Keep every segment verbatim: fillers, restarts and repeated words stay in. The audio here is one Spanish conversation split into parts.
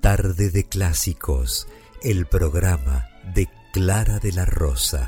Tarde de Clásicos, el programa de Clara de la Rosa.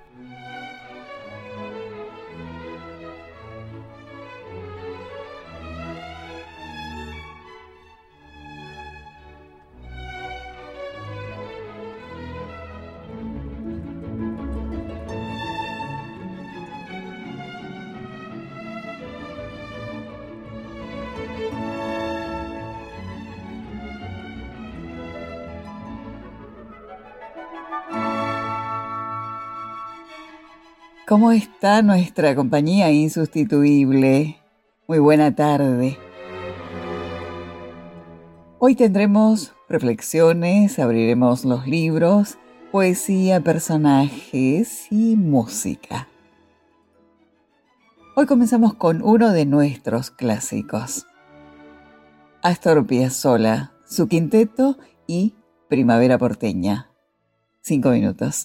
¿Cómo está nuestra compañía insustituible? Muy buena tarde. Hoy tendremos reflexiones, abriremos los libros, poesía, personajes y música. Hoy comenzamos con uno de nuestros clásicos. Astor Piazzolla, su quinteto y Primavera porteña. Cinco minutos.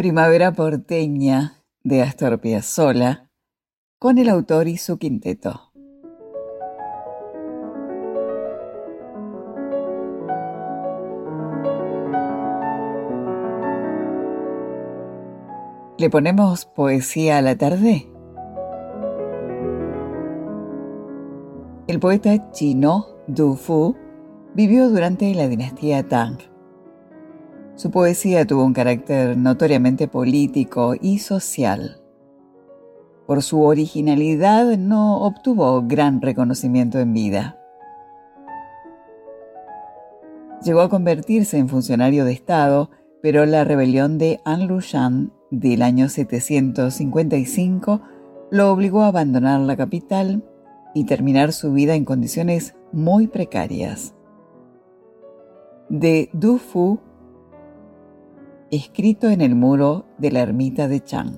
Primavera porteña de Astor Piazzolla, con el autor y su quinteto. ¿Le ponemos poesía a la tarde? El poeta chino Du Fu vivió durante la dinastía Tang. Su poesía tuvo un carácter notoriamente político y social. Por su originalidad no obtuvo gran reconocimiento en vida. Llegó a convertirse en funcionario de Estado, pero la rebelión de An Lushan del año setecientos cincuenta y cinco lo obligó a abandonar la capital y terminar su vida en condiciones muy precarias. De Du Fu, escrito en el muro de la ermita de Chang.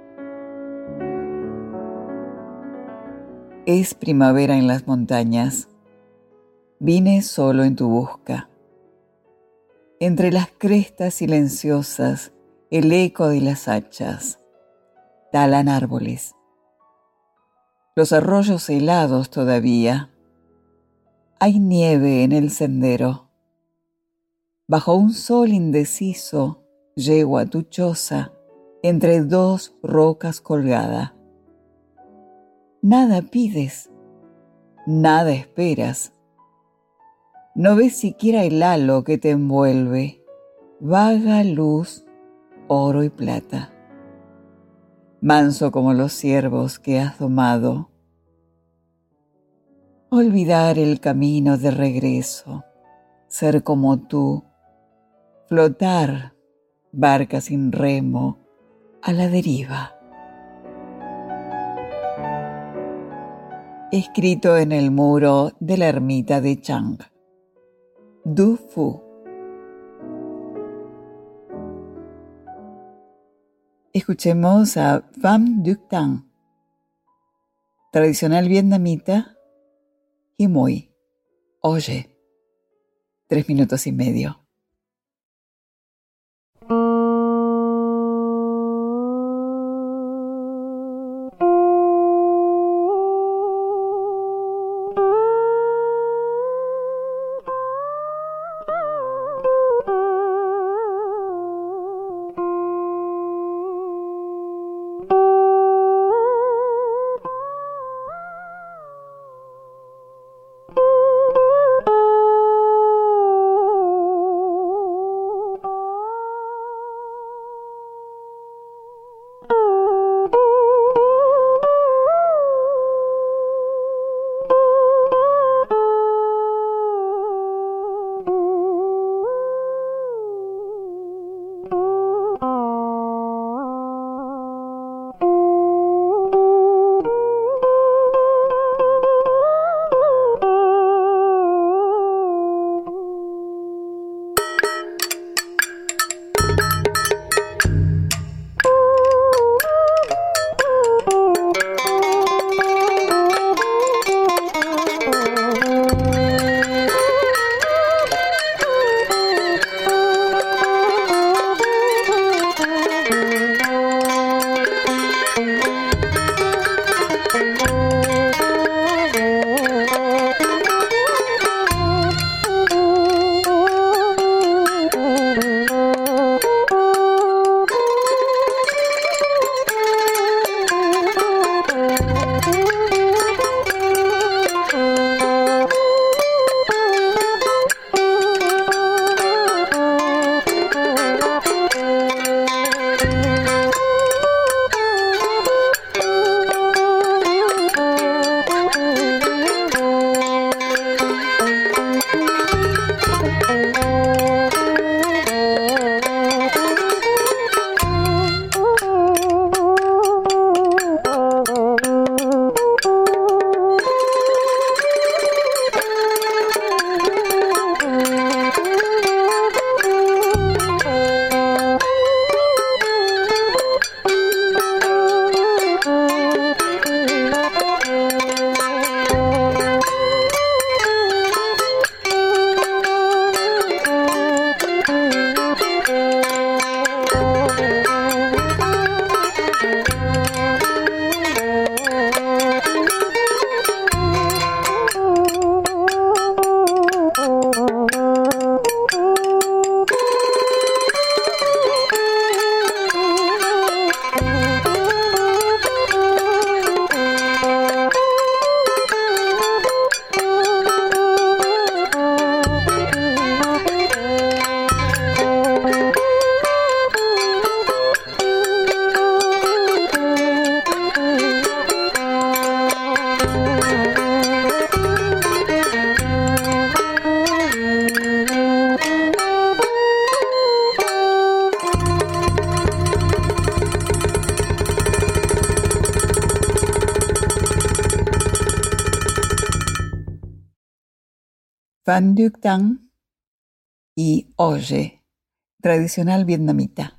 Es primavera en las montañas. Vine solo en tu busca. Entre las crestas silenciosas, el eco de las hachas. Talan árboles. Los arroyos helados todavía. Hay nieve en el sendero. Bajo un sol indeciso, llego a tu choza, entre dos rocas colgada. Nada pides, nada esperas. No ves siquiera el halo que te envuelve, vaga luz, oro y plata. Manso como los ciervos que has domado. Olvidar el camino de regreso, ser como tú, flotar, barca sin remo, a la deriva. Escrito en el muro de la ermita de Chang. Du Fu. Escuchemos a Pham Duc Tan, tradicional vietnamita, y muy, oye, tres minutos y medio. Van Duc Tang y Oye, tradicional vietnamita.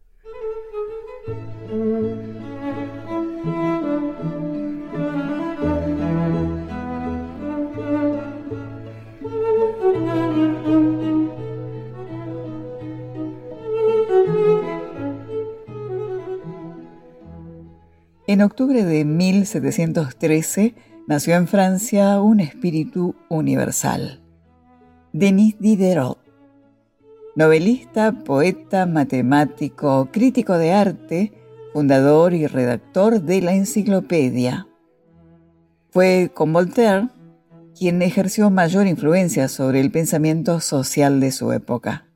En octubre de mil setecientos trece nació en Francia un espíritu universal. Denis Diderot, novelista, poeta, matemático, crítico de arte, fundador y redactor de la Enciclopedia. Fue con Voltaire quien ejerció mayor influencia sobre el pensamiento social de su época.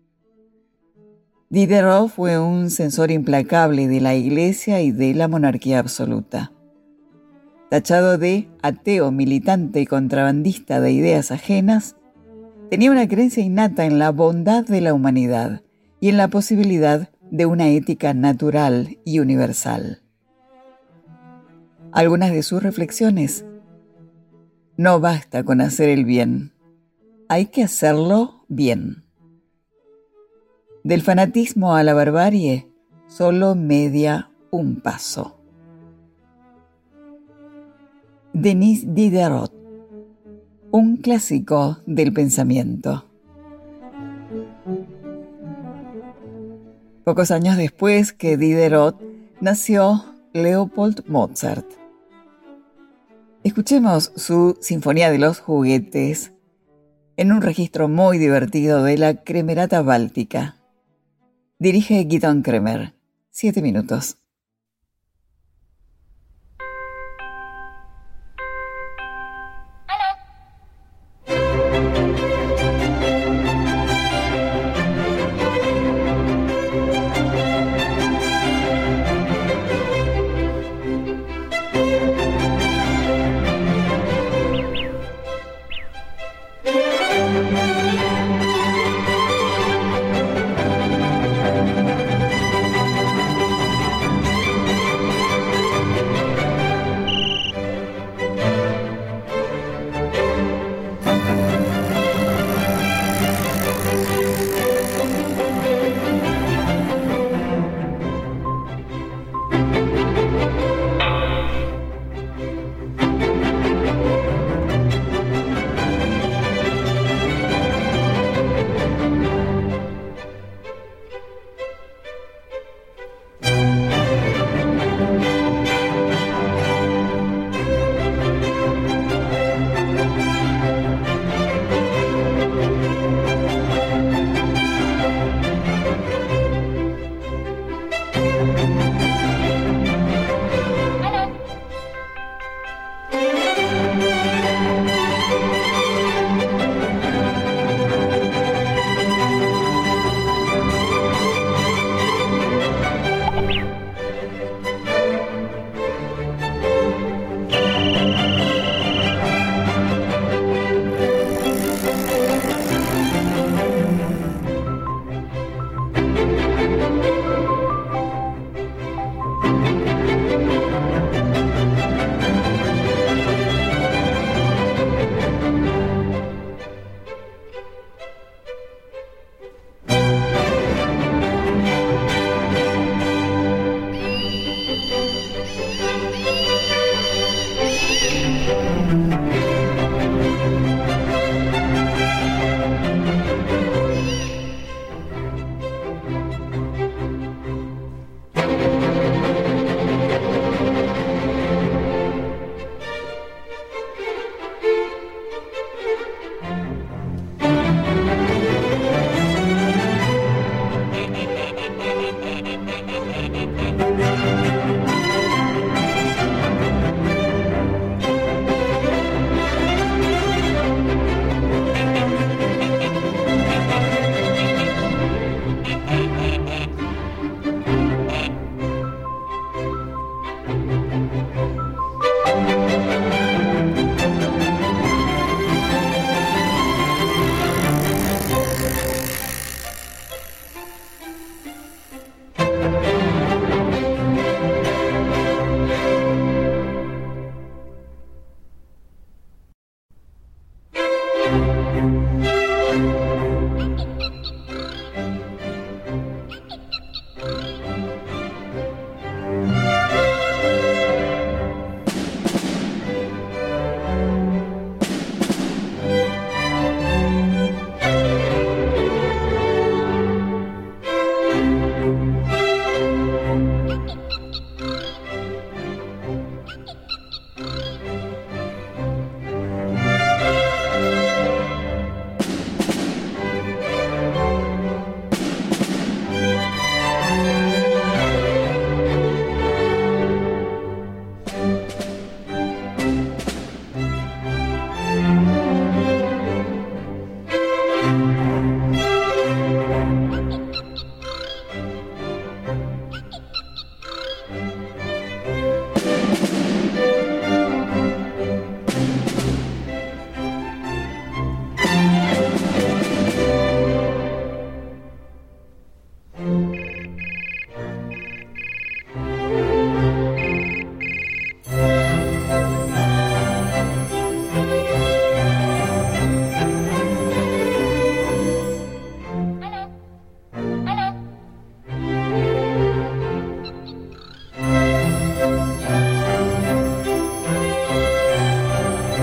Diderot fue un censor implacable de la Iglesia y de la monarquía absoluta. Tachado de ateo, militante y contrabandista de ideas ajenas, tenía una creencia innata en la bondad de la humanidad y en la posibilidad de una ética natural y universal. Algunas de sus reflexiones: no basta con hacer el bien, hay que hacerlo bien. Del fanatismo a la barbarie, solo media un paso. Denis Diderot, un clásico del pensamiento. Pocos años después que Diderot, nació Leopold Mozart. Escuchemos su Sinfonía de los Juguetes en un registro muy divertido de la Cremerata Báltica. Dirige Gidon Kremer. Siete minutos.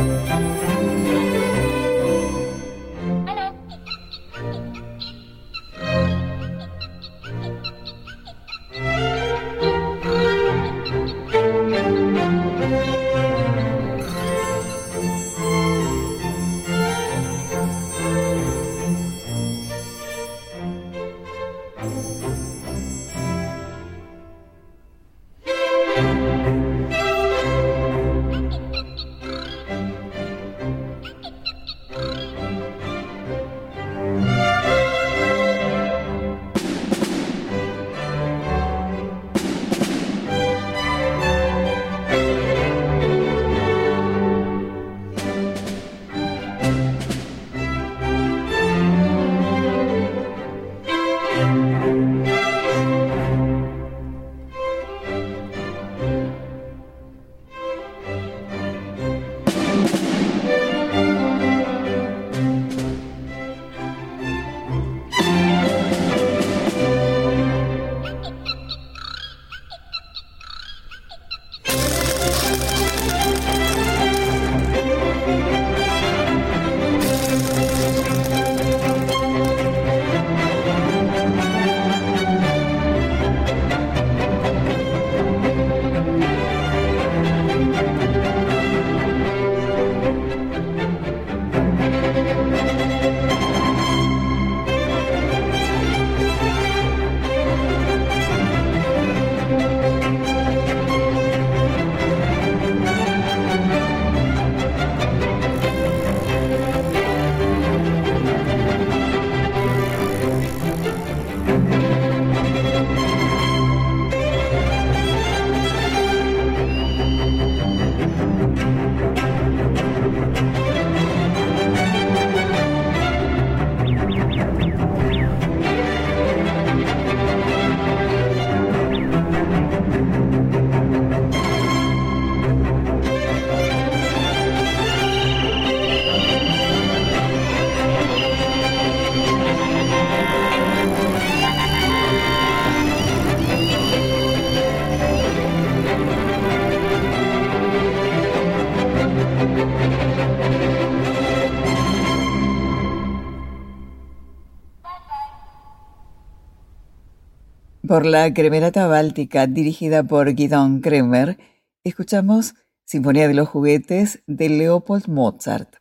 Por la Cremerata Báltica, dirigida por Guidon Kremer, escuchamos Sinfonía de los Juguetes de Leopold Mozart.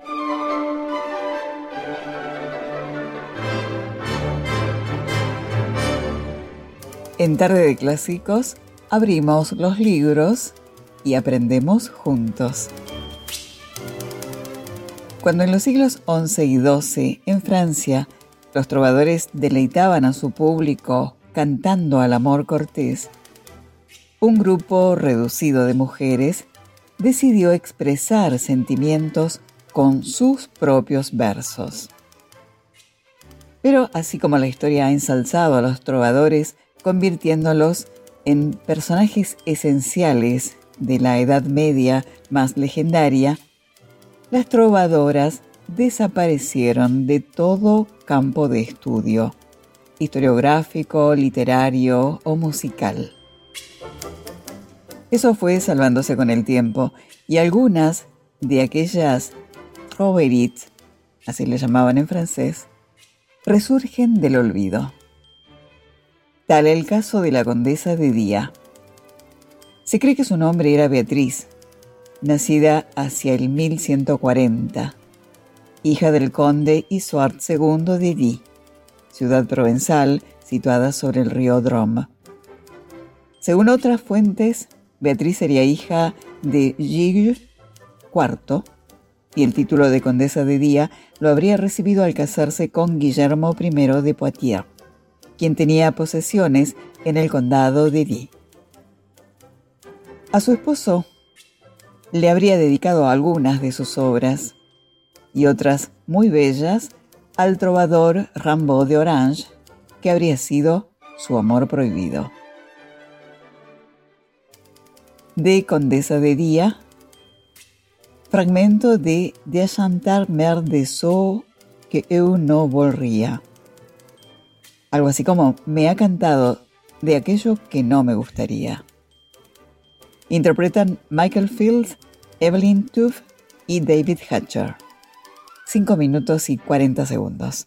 En Tarde de Clásicos, abrimos los libros y aprendemos juntos. Cuando en los siglos once y doce, en Francia, los trovadores deleitaban a su público cantando al amor cortés, un grupo reducido de mujeres decidió expresar sentimientos con sus propios versos. Pero así como la historia ha ensalzado a los trovadores, convirtiéndolos en personajes esenciales de la Edad Media más legendaria, las trovadoras desaparecieron de todo campo de estudio, historiográfico, literario o musical. Eso fue salvándose con el tiempo, y algunas de aquellas troveries, así le llamaban en francés, resurgen del olvido. Tal el caso de la condesa de Día. Se cree que su nombre era Beatriz, nacida hacia el mil ciento cuarenta, hija del conde Isoard segundo de Die, ciudad provenzal situada sobre el río Drôme. Según otras fuentes, Beatriz sería hija de Gilles cuarto, y el título de condesa de Día lo habría recibido al casarse con Guillermo primero de Poitiers, quien tenía posesiones en el condado de Die. A su esposo le habría dedicado algunas de sus obras, y otras muy bellas al trovador Rimbaud de Orange, que habría sido su amor prohibido. De Condesa de Día, fragmento de De chantar mer de so que eu no volría. Algo así como, me ha cantado de aquello que no me gustaría. Interpretan Michael Field, Evelyn Tuff y David Hatcher. cinco minutos y cuarenta segundos.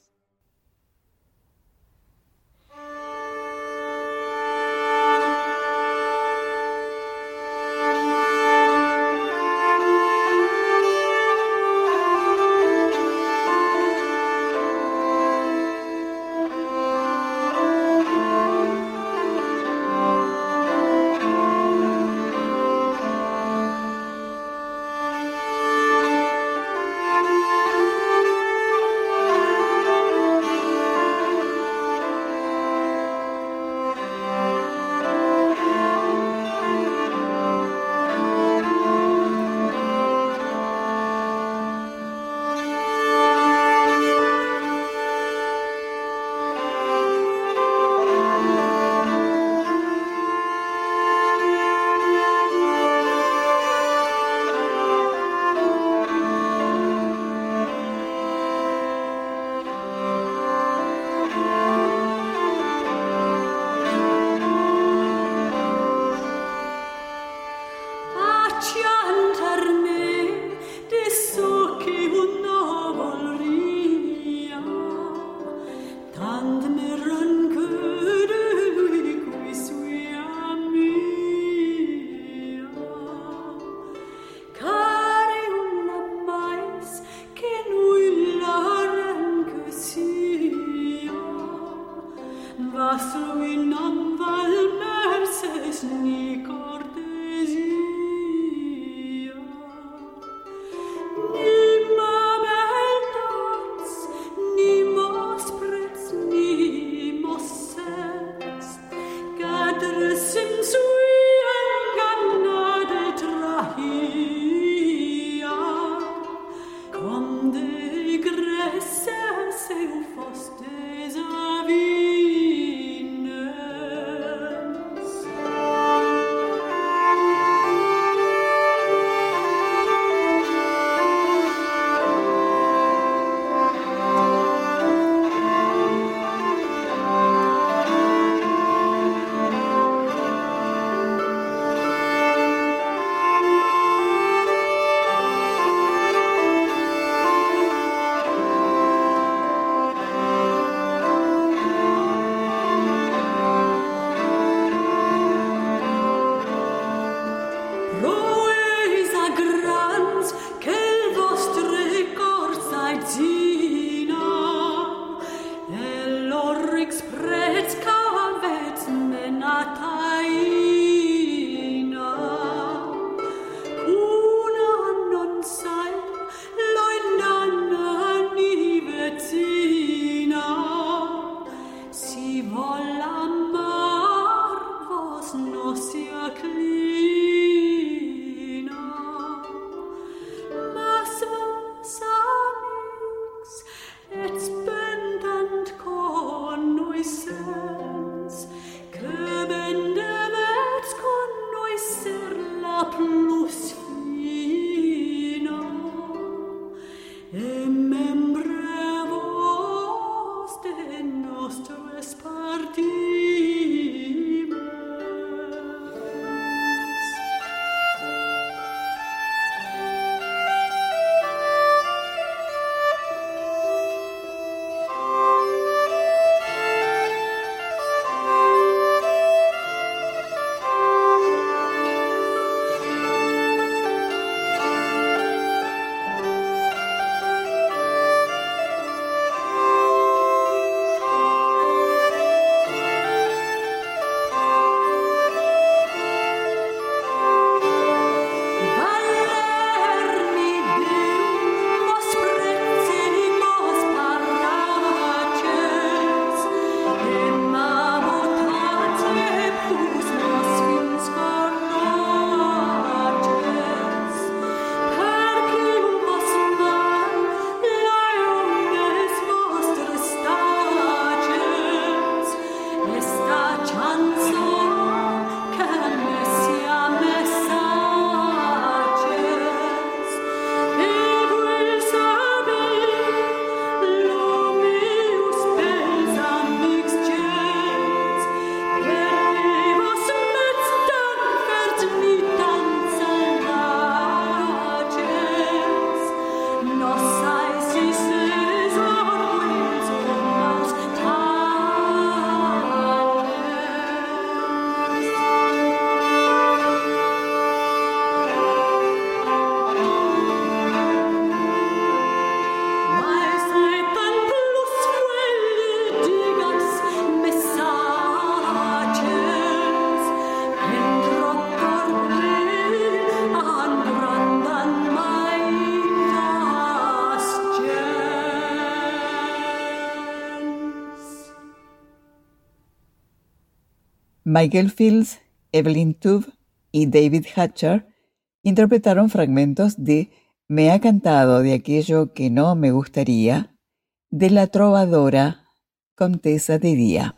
Michael Fields, Evelyn Tuve y David Hatcher interpretaron fragmentos de Me ha cantado de aquello que no me gustaría, de la trovadora Comtesa de Día.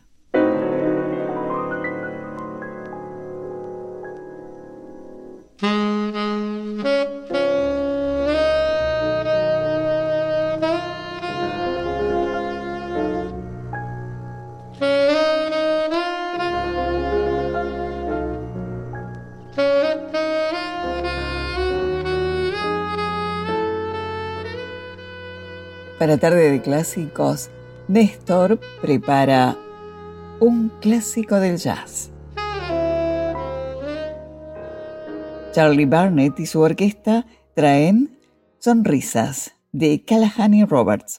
Para Tarde de Clásicos, Néstor prepara un clásico del jazz. Charlie Barnet y su orquesta traen Sonrisas de Callahan y Roberts.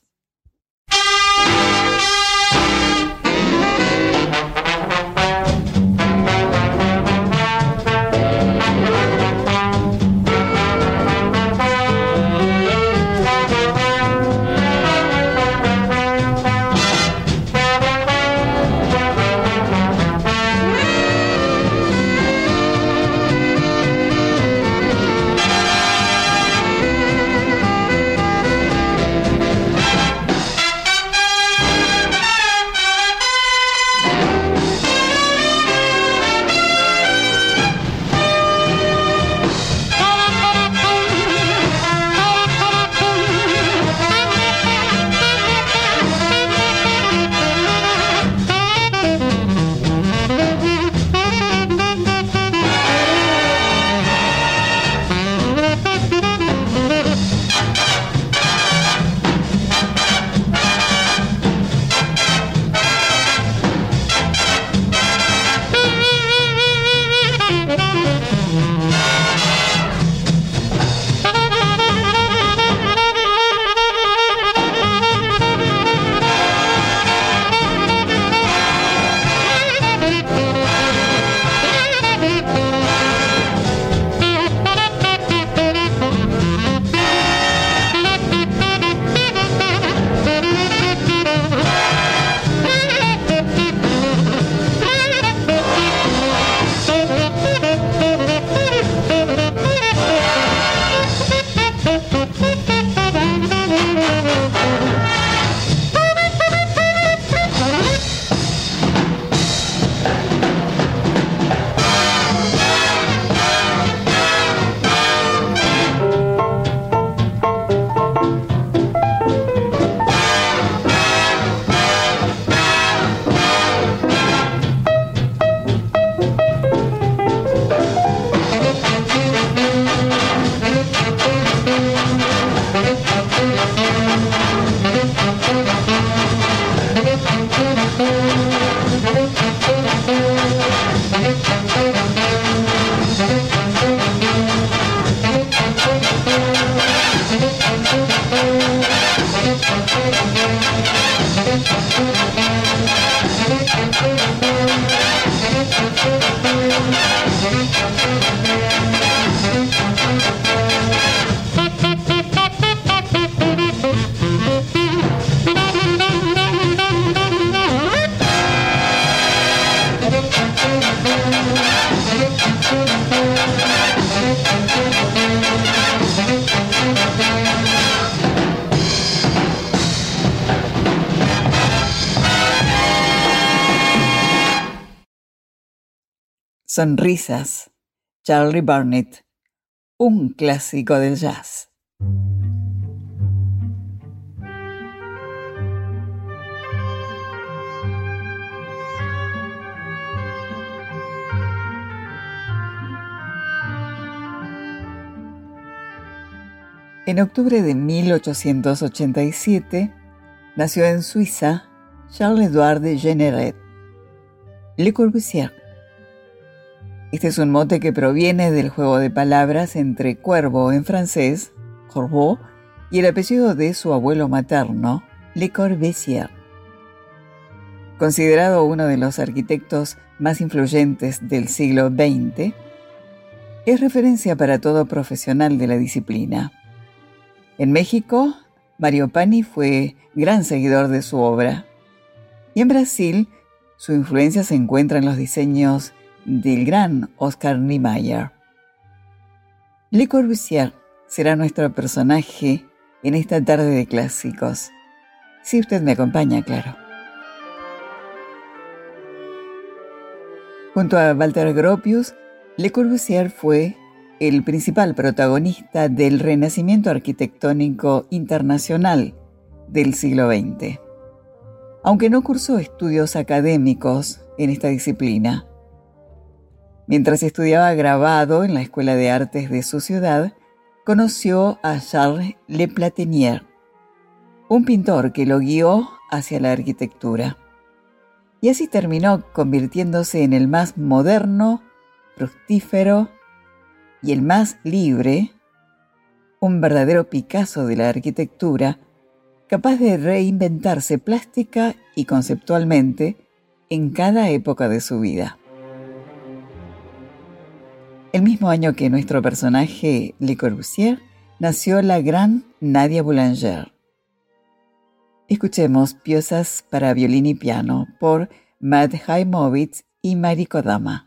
Sonrisas, Charlie Barnet, un clásico del jazz. En octubre de mil ochocientos ochenta y siete nació en Suiza Charles-Édouard de Jenneret, Le Corbusier. Este es un mote que proviene del juego de palabras entre cuervo en francés, Corbeau, y el apellido de su abuelo materno, Le Corbusier. Considerado uno de los arquitectos más influyentes del siglo veinte, es referencia para todo profesional de la disciplina. En México, Mario Pani fue gran seguidor de su obra, y en Brasil, Su influencia se encuentra en los diseños del gran Oscar Niemeyer. Le Corbusier será nuestro personaje en esta tarde de clásicos. Si usted me acompaña, claro. Junto a Walter Gropius, Le Corbusier fue el principal protagonista del renacimiento arquitectónico internacional del siglo veinte. Aunque no cursó estudios académicos en esta disciplina. Mientras estudiaba grabado en la Escuela de Artes de su ciudad, conoció a Charles Le Platinier, un pintor que lo guió hacia la arquitectura. Y así terminó convirtiéndose en el más moderno, fructífero y el más libre, un verdadero Picasso de la arquitectura, capaz de reinventarse plástica y conceptualmente en cada época de su vida. El mismo año que nuestro personaje Le Corbusier, nació la gran Nadia Boulanger. Escuchemos piezas para violín y piano por Matt Heimovitz y Mari Kodama.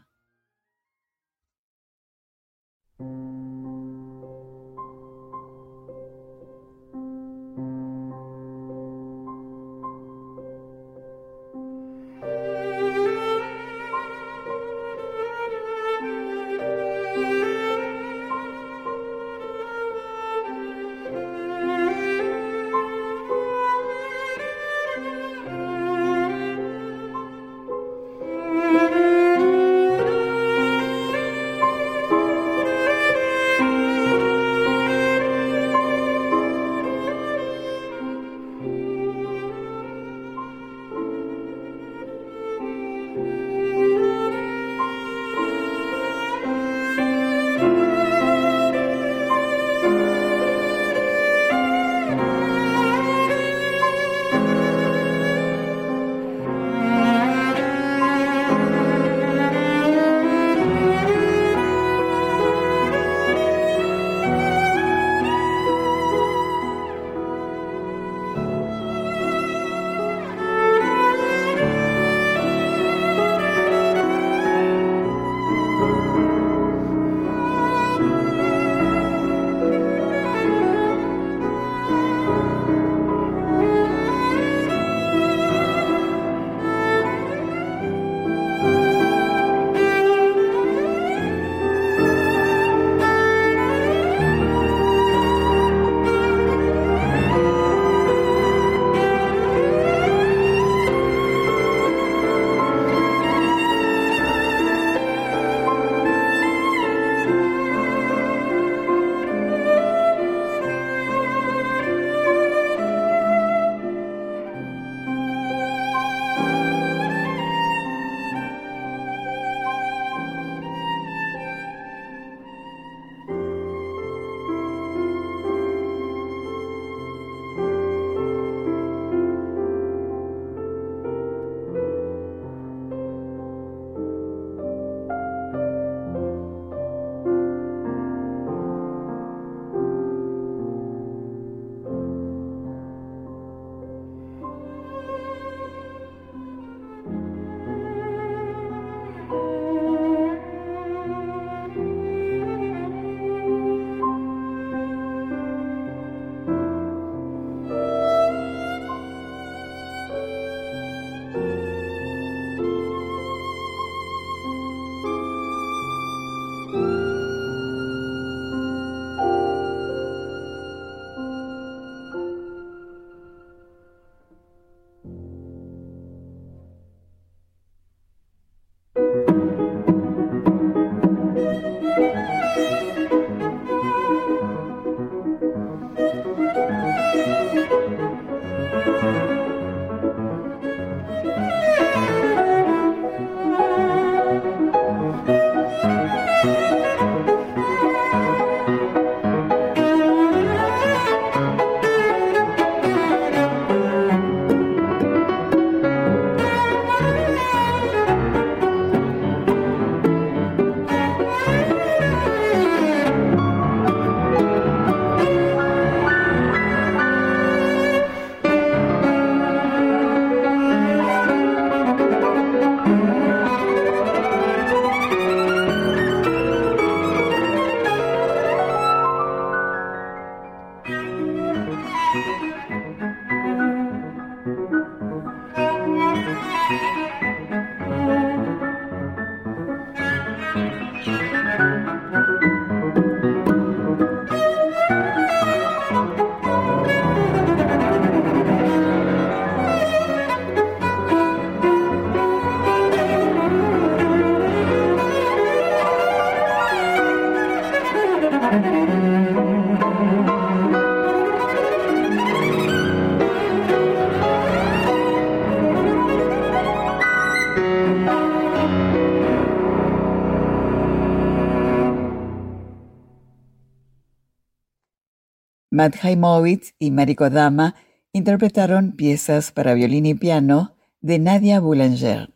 Matt Heimovitz y Mariko Dama interpretaron piezas para violín y piano de Nadia Boulanger.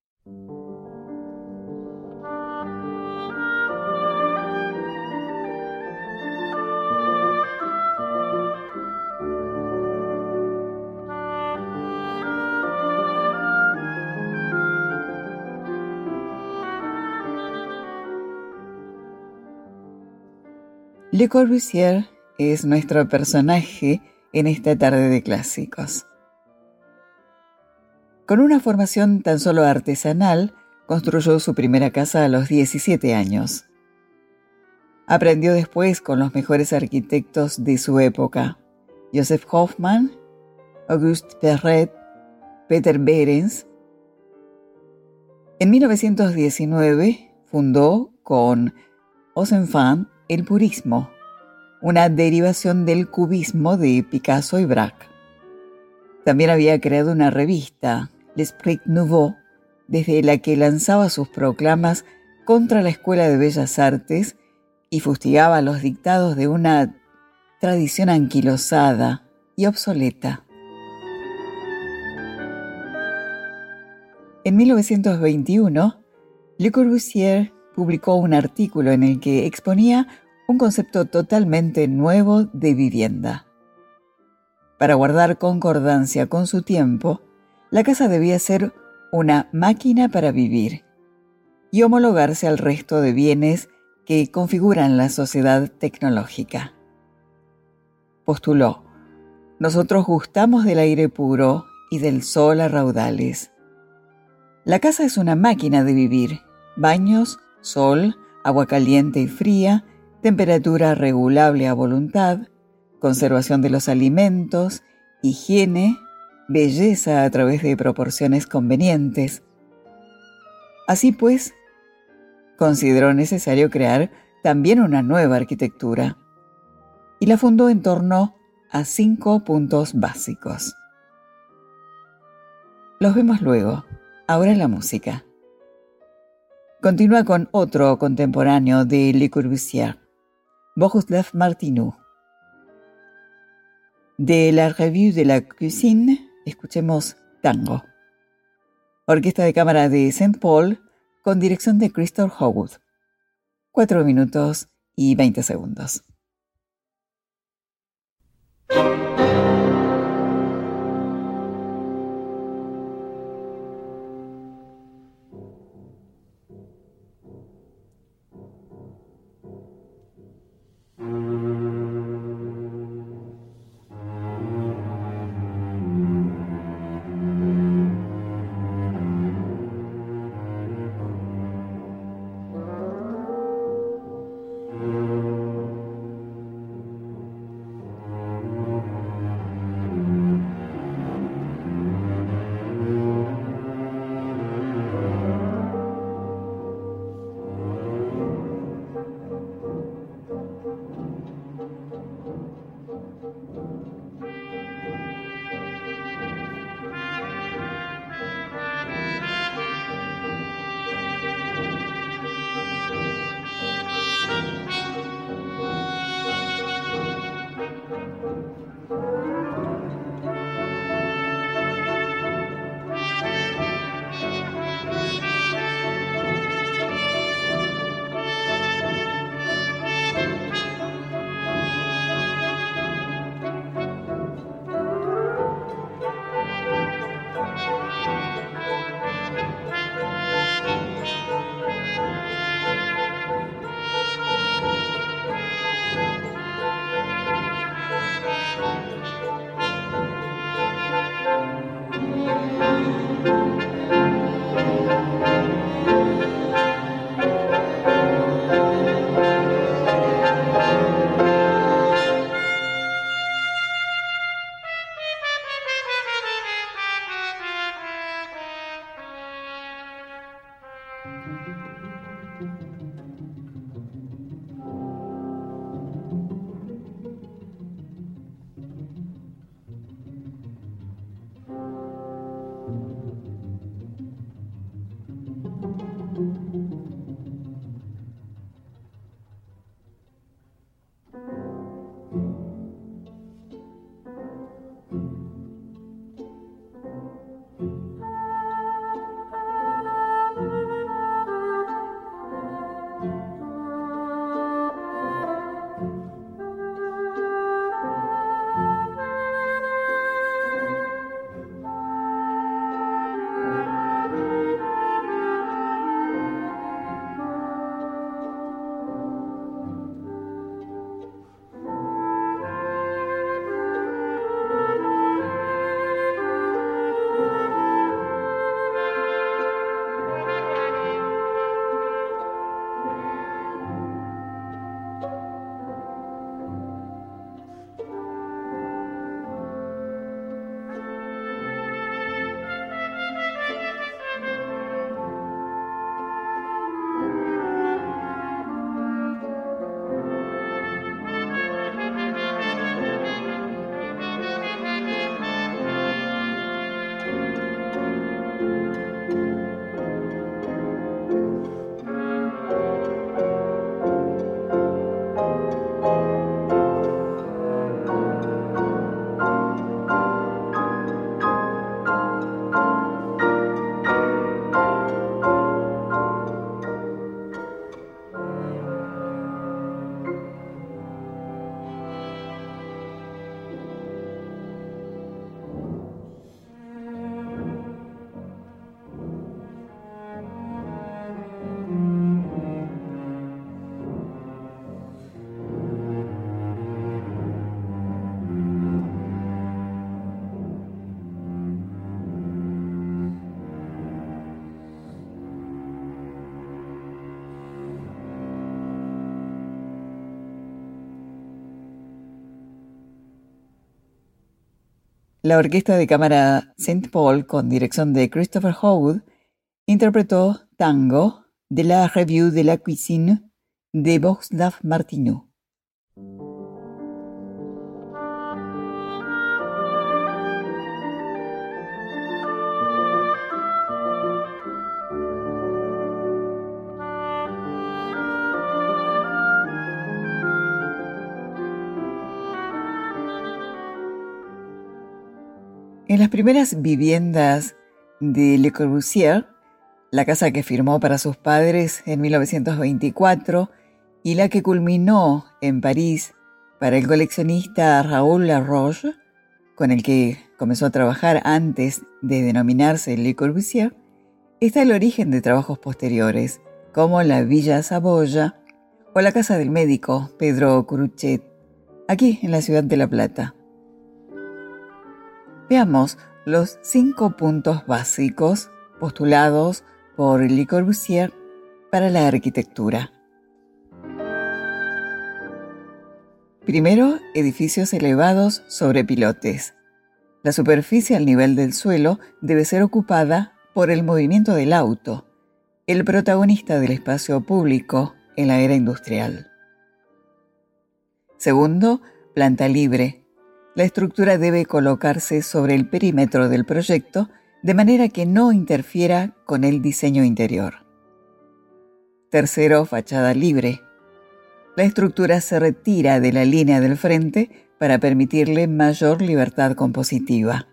Le Corbusier es nuestro personaje en esta tarde de clásicos. Con una formación tan solo artesanal, construyó su primera casa a los diecisiete años. Aprendió después con los mejores arquitectos de su época: Joseph Hoffmann, Auguste Perret, Peter Behrens. En mil novecientos diecinueve fundó con Ozanfant el purismo, una derivación del cubismo de Picasso y Braque. También había creado una revista, L'Esprit Nouveau, desde la que lanzaba sus proclamas contra la Escuela de Bellas Artes y fustigaba los dictados de una tradición anquilosada y obsoleta. En mil novecientos veintiuno, Le Corbusier publicó un artículo en el que exponía un concepto totalmente nuevo de vivienda. Para guardar concordancia con su tiempo, la casa debía ser una máquina para vivir y homologarse al resto de bienes que configuran la sociedad tecnológica. Postuló: nosotros gustamos del aire puro y del sol a raudales. La casa es una máquina de vivir: baños, sol, agua caliente y fría, temperatura regulable a voluntad, conservación de los alimentos, higiene, belleza a través de proporciones convenientes. Así pues, consideró necesario crear también una nueva arquitectura y la fundó en torno a cinco puntos básicos. Los vemos luego. Ahora la música. Continúa con otro contemporáneo de Le Corbusier, Bohuslav Martinů. De la Revue de la Cuisine, escuchemos Tango. Orquesta de Cámara de Saint Paul, con dirección de Christoph Hogwood. Cuatro minutos y veinte segundos. la Orquesta de Cámara Saint Paul, con dirección de Christopher Howard, interpretó Tango de la Revue de la Cuisine de Bohuslav Martinů. En las primeras viviendas de Le Corbusier, la casa que firmó para sus padres en mil novecientos veinticuatro y la que culminó en París para el coleccionista Raoul Laroche, con el que comenzó a trabajar antes de denominarse Le Corbusier, está el origen de trabajos posteriores, como la Villa Saboya o la casa del médico Pedro Curuchet, aquí en la ciudad de La Plata. Veamos los cinco puntos básicos postulados por Le Corbusier para la arquitectura. Primero, edificios elevados sobre pilotes. La superficie al nivel del suelo debe ser ocupada por el movimiento del auto, el protagonista del espacio público en la era industrial. Segundo, planta libre. La estructura debe colocarse sobre el perímetro del proyecto de manera que no interfiera con el diseño interior. Tercero, fachada libre. La estructura se retira de la línea del frente para permitirle mayor libertad compositiva.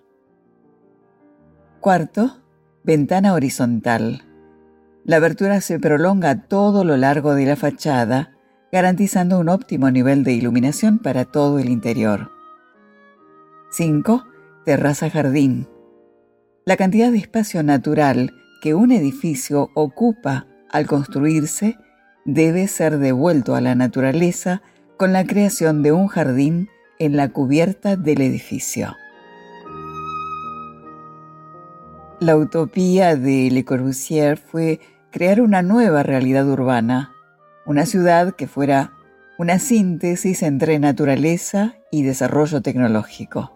Cuarto, ventana horizontal. La abertura se prolonga a todo lo largo de la fachada, garantizando un óptimo nivel de iluminación para todo el interior. cinco. Terraza-jardín. La cantidad de espacio natural que un edificio ocupa al construirse debe ser devuelto a la naturaleza con la creación de un jardín en la cubierta del edificio. La utopía de Le Corbusier fue crear una nueva realidad urbana, una ciudad que fuera una síntesis entre naturaleza y desarrollo tecnológico.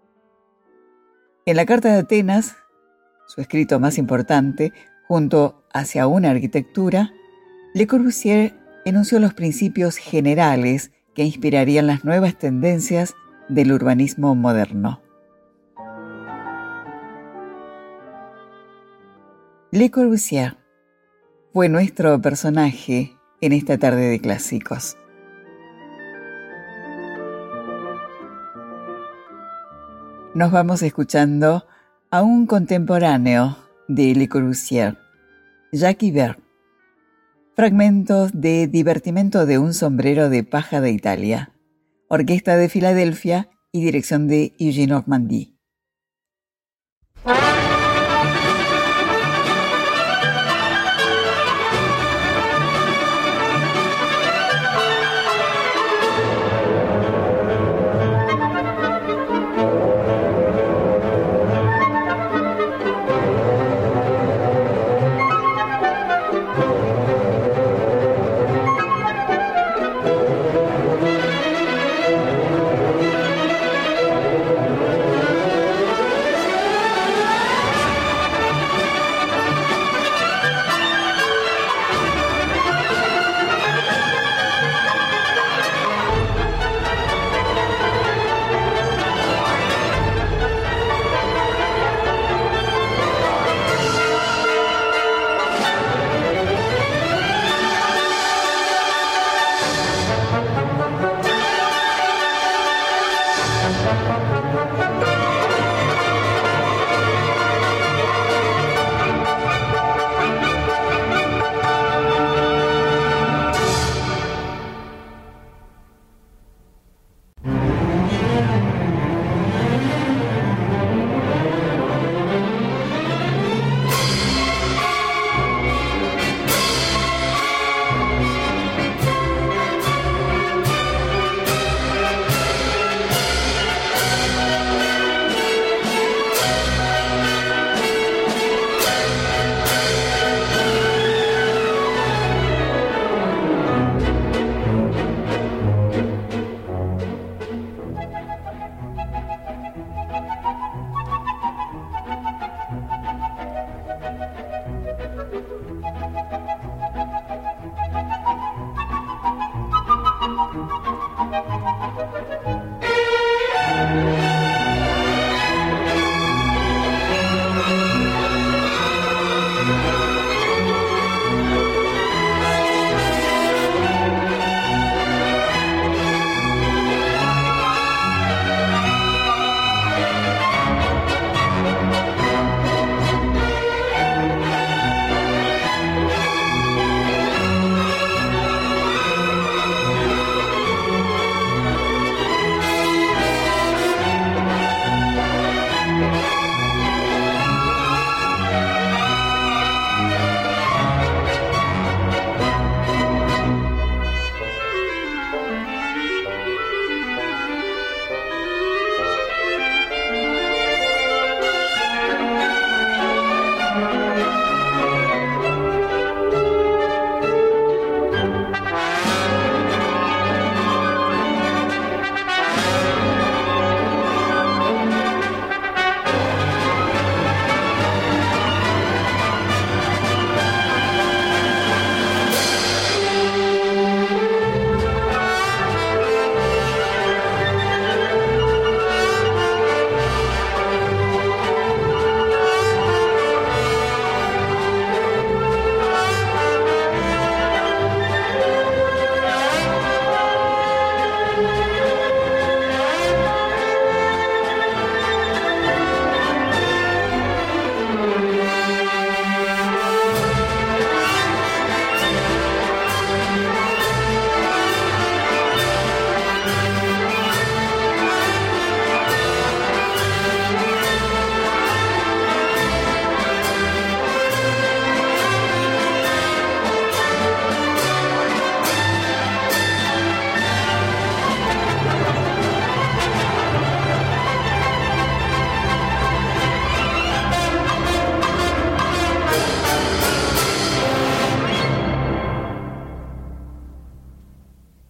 En la Carta de Atenas, su escrito más importante, junto hacia una arquitectura, Le Corbusier enunció los principios generales que inspirarían las nuevas tendencias del urbanismo moderno. Le Corbusier fue nuestro personaje en esta tarde de clásicos. Nos vamos escuchando a un contemporáneo de Le Corbusier, Jacques Ibert. Fragmentos de Divertimento de un sombrero de paja de Italia, Orquesta de Filadelfia y dirección de Eugène Ormandy.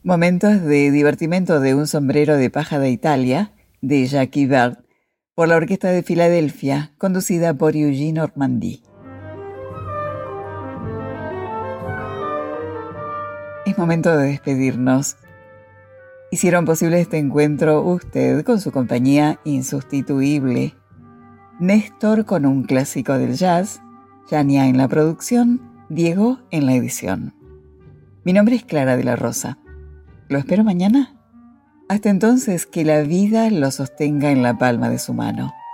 Momentos de divertimento de un sombrero de paja de Italia, de Jacques Vert, por la Orquesta de Filadelfia, conducida por Eugene Ormandy. Es momento de despedirnos. Hicieron posible este encuentro usted con su compañía insustituible, Néstor con un clásico del jazz, Yania en la producción, Diego en la edición. Mi nombre es Clara de la Rosa. ¿Lo espero mañana? Hasta entonces, que la vida lo sostenga en la palma de su mano.